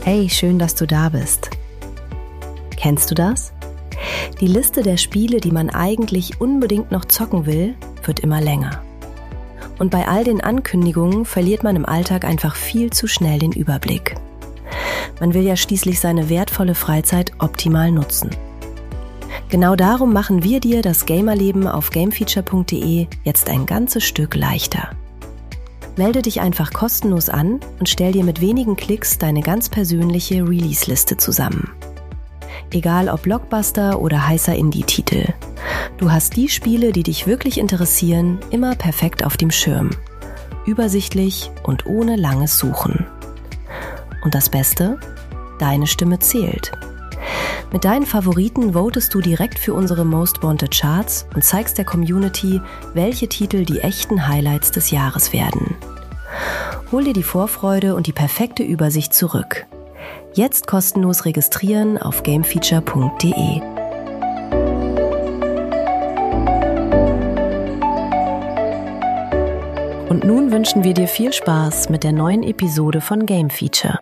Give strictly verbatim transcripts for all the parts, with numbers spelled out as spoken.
Hey, schön, dass du da bist. Kennst du das? Die Liste der Spiele, die man eigentlich unbedingt noch zocken will, wird immer länger. Und bei all den Ankündigungen verliert man im Alltag einfach viel zu schnell den Überblick. Man will ja schließlich seine wertvolle Freizeit optimal nutzen. Genau darum machen wir dir das Gamerleben auf gamefeature punkt de jetzt ein ganzes Stück leichter. Melde dich einfach kostenlos an und stell dir mit wenigen Klicks deine ganz persönliche Release-Liste zusammen. Egal ob Blockbuster oder heißer Indie-Titel. Du hast die Spiele, die dich wirklich interessieren, immer perfekt auf dem Schirm. Übersichtlich und ohne langes Suchen. Und das Beste? Deine Stimme zählt. Mit deinen Favoriten votest du direkt für unsere Most Wanted Charts und zeigst der Community, welche Titel die echten Highlights des Jahres werden. Hol dir die Vorfreude und die perfekte Übersicht zurück. Jetzt kostenlos registrieren auf gamefeature punkt de. Und nun wünschen wir dir viel Spaß mit der neuen Episode von Game Feature.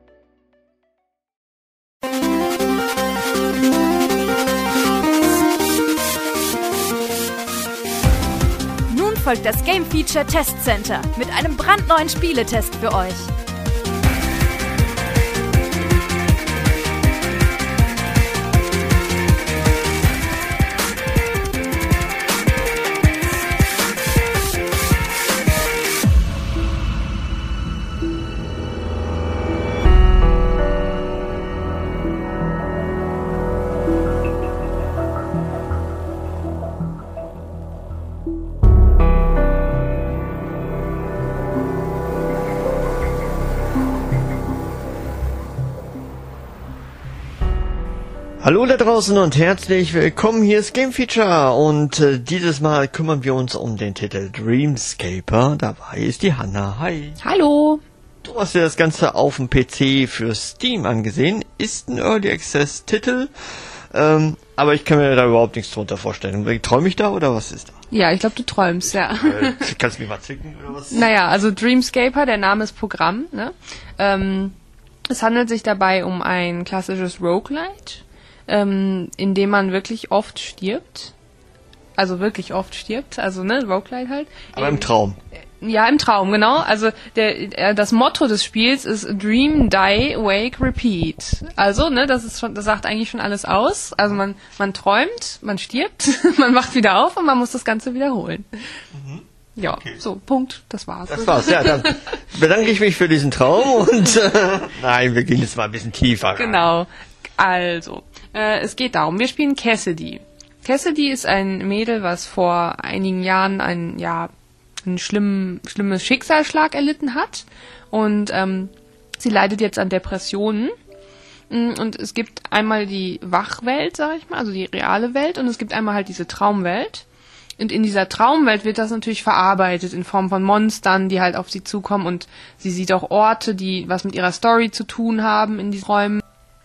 Folgt das Game Feature Test Center mit einem brandneuen Spieletest für euch. Hallo da draußen und herzlich willkommen, hier ist Game Feature und äh, dieses Mal kümmern wir uns um den Titel Dreamscaper. Dabei ist die Hanna. Hi. Hallo. Du hast dir das Ganze auf dem P C für Steam angesehen. Ist ein Early Access Titel, ähm, aber ich kann mir da überhaupt nichts drunter vorstellen. Träume ich da oder was ist da? Ja, ich glaube, du träumst, ja. Äh, kannst du mich mal zwicken oder was? Naja, also Dreamscaper, der Name ist Programm. Ne? Ähm, es handelt sich dabei um ein klassisches Roguelite. Ähm, in dem man wirklich oft stirbt. Also wirklich oft stirbt. Also, ne, Roguelite halt. Aber im Traum. Ja, im Traum, genau. Also, der, äh, das Motto des Spiels ist Dream, Die, Wake, Repeat. Also, ne, das ist schon, das sagt eigentlich schon alles aus. Also, man, man träumt, man stirbt, man wacht wieder auf und man muss das Ganze wiederholen. Mhm. Ja, okay. So, Punkt, das war's. Das war's, ja, dann bedanke ich mich für diesen Traum und, äh, nein, wir gehen jetzt mal ein bisschen tiefer rein. Genau. Also, äh, es geht darum, wir spielen Cassidy. Cassidy ist ein Mädel, was vor einigen Jahren ein, ja, einen schlimmen, schlimmes Schicksalsschlag erlitten hat. Und ähm, sie leidet jetzt an Depressionen. Und es gibt einmal die Wachwelt, sag ich mal, also die reale Welt. Und es gibt einmal halt diese Traumwelt. Und in dieser Traumwelt wird das natürlich verarbeitet in Form von Monstern, die halt auf sie zukommen. Und sie sieht auch Orte, die was mit ihrer Story zu tun haben in diesen Räumen.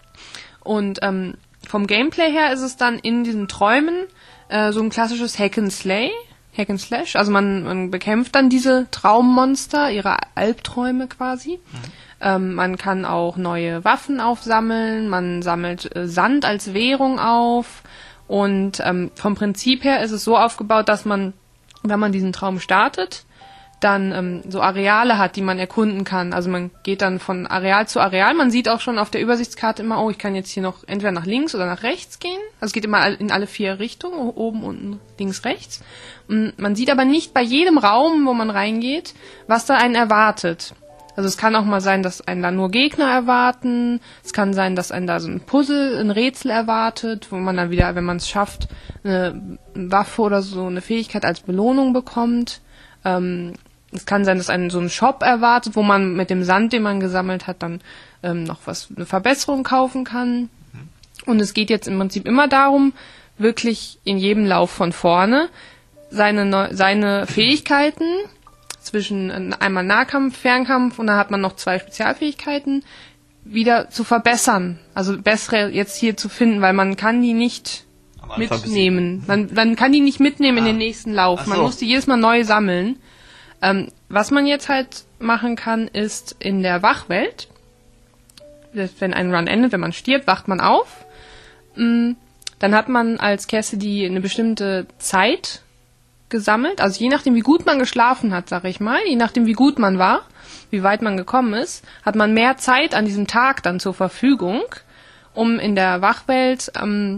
Und ähm, vom Gameplay her ist es dann in diesen Träumen äh, so ein klassisches Hack and Slay, Hack and Slash. Also man, man bekämpft dann diese Traummonster, ihre Albträume quasi. Mhm. Ähm, man kann auch neue Waffen aufsammeln, man sammelt äh, Sand als Währung auf. Und ähm, vom Prinzip her ist es so aufgebaut, dass man, wenn man diesen Traum startet, dann ähm, so Areale hat, die man erkunden kann. Also man geht dann von Areal zu Areal. Man sieht auch schon auf der Übersichtskarte immer, oh, ich kann jetzt hier noch entweder nach links oder nach rechts gehen. Also es geht immer in alle vier Richtungen, oben, unten, links, rechts. Und man sieht aber nicht bei jedem Raum, wo man reingeht, was da einen erwartet. Also es kann auch mal sein, dass einen da nur Gegner erwarten. Es kann sein, dass einen da so ein Puzzle, ein Rätsel erwartet, wo man dann wieder, wenn man es schafft, eine Waffe oder so eine Fähigkeit als Belohnung bekommt. Ähm, Es kann sein, dass einen so ein Shop erwartet, wo man mit dem Sand, den man gesammelt hat, dann ähm, noch was, eine Verbesserung kaufen kann. Und es geht jetzt im Prinzip immer darum, wirklich in jedem Lauf von vorne seine, Neu- seine Fähigkeiten zwischen einmal Nahkampf, Fernkampf und dann hat man noch zwei Spezialfähigkeiten, wieder zu verbessern. Also bessere jetzt hier zu finden, weil man kann die nicht mitnehmen. Man, man kann die nicht mitnehmen ah. in den nächsten Lauf. So. Man muss die jedes Mal neu sammeln. Ähm, was man jetzt halt machen kann, ist in der Wachwelt wenn ein Run endet, wenn man stirbt, wacht man auf. Dann hat man als Cassidy eine bestimmte Zeit gesammelt. Also je nachdem, wie gut man geschlafen hat, sag ich mal, je nachdem, wie gut man war, wie weit man gekommen ist, hat man mehr Zeit an diesem Tag dann zur Verfügung, um in der Wachwelt ähm,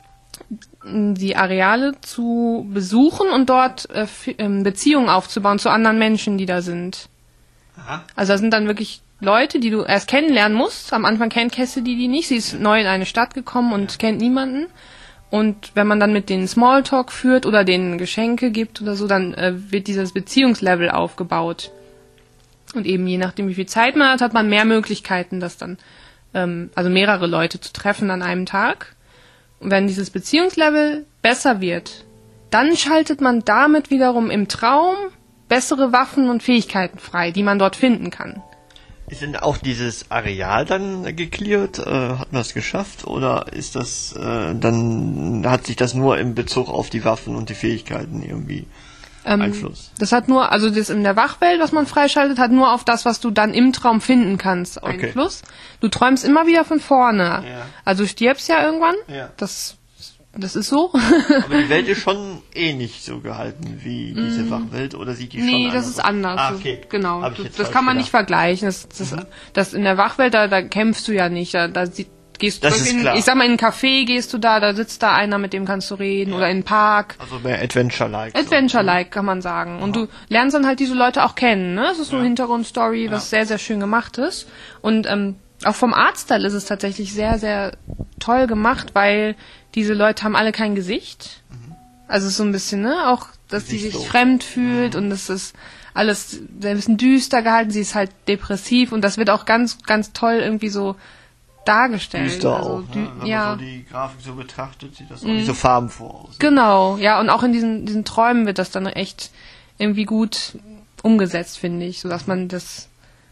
die Areale zu besuchen und dort äh, f- ähm, Beziehungen aufzubauen zu anderen Menschen, die da sind. Aha. Also das sind dann wirklich Leute, die du erst kennenlernen musst. Am Anfang kennt Cassidy die nicht. Sie ist neu in eine Stadt gekommen und kennt niemanden. Und wenn man dann mit denen Smalltalk führt oder denen Geschenke gibt oder so, dann äh, wird dieses Beziehungslevel aufgebaut. Und eben je nachdem, wie viel Zeit man hat, hat man mehr Möglichkeiten, das dann, ähm, also mehrere Leute zu treffen an einem Tag. Und wenn dieses Beziehungslevel besser wird, dann schaltet man damit wiederum im Traum bessere Waffen und Fähigkeiten frei, die man dort finden kann. Ist denn auch dieses Areal dann gecleart? Äh, hat man es geschafft? Oder ist das, äh, dann hat sich das nur in Bezug auf die Waffen und die Fähigkeiten irgendwie Ähm, Einfluss? Das hat nur, also das in der Wachwelt, was man freischaltet, hat nur auf das, was du dann im Traum finden kannst, Okay. Einfluss. Du träumst immer wieder von vorne. Ja. Also du stirbst ja irgendwann. Ja. Das, das ist so. Aber die Welt ist schon eh nicht so gehalten wie diese Wachwelt, oder sieht die schon Nee, anders das ist aus? anders. Ah, okay. Genau. Hab ich Das, jetzt das falsch kann man nicht gedacht. vergleichen. Das, das, das in der Wachwelt, da, da kämpfst du ja nicht. Da, da sieht, gehst du Das ist in, klar. ich sag mal, in einen Café gehst du da, da sitzt da einer, mit dem kannst du reden, oder in einen Park. Also mehr Adventure-like. Adventure-like, kann man sagen. Und du lernst dann halt diese Leute auch kennen, ne? Es ist so eine Hintergrundstory, was sehr, sehr schön gemacht ist. Und ähm, auch vom Artstyle ist es tatsächlich sehr, sehr toll gemacht, weil diese Leute haben alle kein Gesicht. Also es ist so ein bisschen, ne? Auch, dass die sich Gesichtslos. fremd fühlt und es ist alles sehr ein bisschen düster gehalten. Sie ist halt depressiv und das wird auch ganz, ganz toll irgendwie so dargestellt. Düster also, auch, dü- ne? Wenn ja. man so die Grafik so betrachtet, sieht das auch nicht so farbenfroh aus. Genau, ja, und auch in diesen, diesen Träumen wird das dann echt irgendwie gut umgesetzt, finde ich, so dass man das,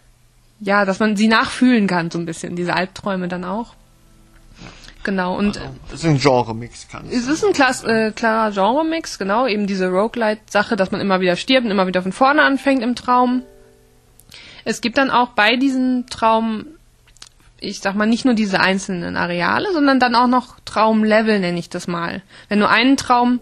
ja, dass man sie nachfühlen kann, so ein bisschen, diese Albträume dann auch. Genau, und Also, es ist ein Genre-Mix, kann ich es ist ein klass, äh, klarer Genre-Mix, genau, eben diese Roguelite-Sache, dass man immer wieder stirbt und immer wieder von vorne anfängt im Traum. Es gibt dann auch bei diesem Traum, ich sag mal, nicht nur diese einzelnen Areale, sondern dann auch noch Traumlevel, nenne ich das mal. Wenn du einen Traum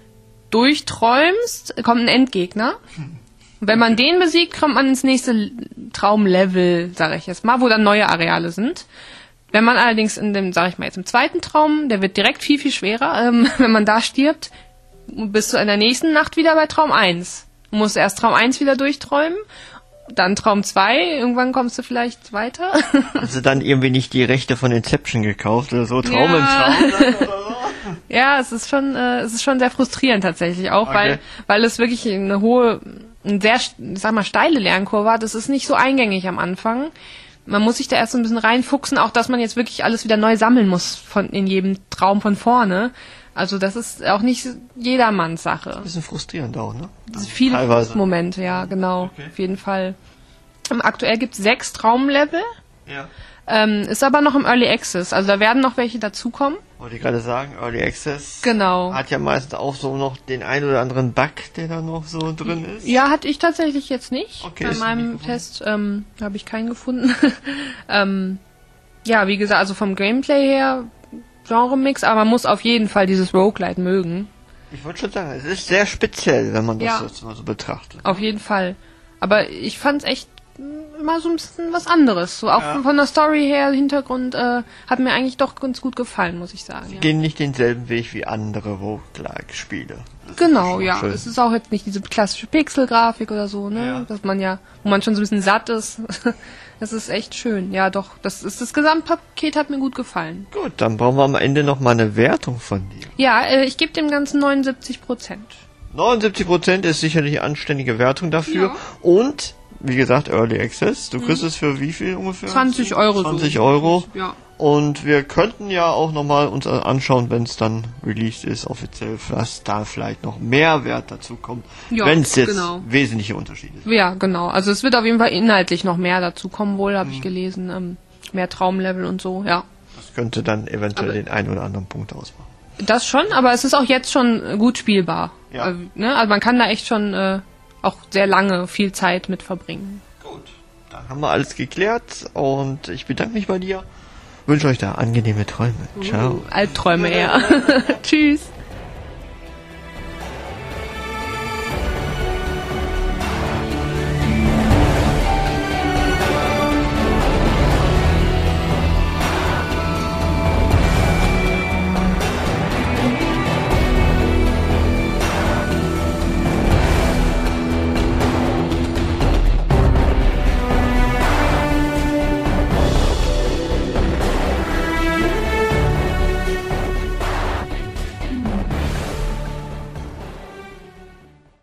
durchträumst, kommt ein Endgegner. Und wenn man den besiegt, kommt man ins nächste Traumlevel, sage ich jetzt mal, wo dann neue Areale sind. Wenn man allerdings in dem, sage ich mal jetzt im zweiten Traum, der wird direkt viel, viel schwerer, ähm, wenn man da stirbt, bist du in der nächsten Nacht wieder bei Traum eins. Du musst erst Traum eins wieder durchträumen, dann Traum zwei, irgendwann kommst du vielleicht weiter. Hast du dann irgendwie nicht die Rechte von Inception gekauft oder so? Traum Ja. im Traum dann oder so? Ja, es ist schon, äh, es ist schon sehr frustrierend tatsächlich auch, Okay. weil, weil es wirklich eine hohe, eine sehr, ich sag mal, steile Lernkurve hat. Das ist nicht so eingängig am Anfang. Man muss sich da erst so ein bisschen reinfuchsen, auch dass man jetzt wirklich alles wieder neu sammeln muss von, in jedem Traum von vorne. Also das ist auch nicht jedermanns Sache. Bisschen frustrierend auch, ne? Das sind viele Teilweise. Momente, ja, genau, Okay. auf jeden Fall. Ähm, Aktuell gibt es sechs Traumlevel, Ja. ähm, ist aber noch im Early Access, also da werden noch welche dazukommen. Wollte ich gerade sagen, Early Access Genau. hat ja meistens auch so noch den ein oder anderen Bug, der da noch so drin ist. Ja, hatte ich tatsächlich jetzt nicht. Okay, Bei ist meinem nicht Test ähm, habe ich keinen gefunden. ähm, ja, wie gesagt, also vom Gameplay her Genre-Mix, aber man muss auf jeden Fall dieses Roguelite mögen. Ich wollte schon sagen, es ist sehr speziell, wenn man das Ja. jetzt mal so betrachtet. Auf jeden Fall. Aber ich fand es echt mm, mal so ein bisschen was anderes. So auch Ja. von der Story her, Hintergrund, äh, hat mir eigentlich doch ganz gut gefallen, muss ich sagen. Ja. Gehen nicht denselben Weg wie andere Roguelike-Spiele. Das ist Genau, schon ja. schön. Es ist auch jetzt nicht diese klassische Pixel-Grafik oder so, ne? Ja. Dass man ja, wo man schon so ein bisschen satt ist. Das ist echt schön. Ja, doch. Das ist das Gesamtpaket hat mir gut gefallen. Gut, dann brauchen wir am Ende noch mal eine Wertung von dir. Ja, äh, ich gebe dem Ganzen neunundsiebzig Prozent. neunundsiebzig Prozent ist sicherlich eine anständige Wertung dafür. Ja. Und, wie gesagt, Early Access. Du kriegst es für wie viel ungefähr? zwanzig Euro. zwanzig so. Euro. Ja. Und wir könnten ja auch nochmal uns anschauen, wenn es dann released ist, offiziell, dass da vielleicht noch mehr Wert dazu kommt, Ja, wenn es jetzt genau. wesentliche Unterschiede sind. Ja, genau. Also es wird auf jeden Fall inhaltlich noch mehr dazu kommen, wohl, habe ich gelesen. Ähm, mehr Traumlevel und so, ja. Das könnte dann eventuell Aber- den einen oder anderen Punkt ausmachen. Das schon, aber es ist auch jetzt schon gut spielbar. Ja. Äh, ne? Also man kann da echt schon äh, auch sehr lange viel Zeit mit verbringen. Gut. dann haben wir alles geklärt und ich bedanke mich bei dir. Wünsche euch da angenehme Träume. Ciao. Uh, Albträume eher. Tschüss.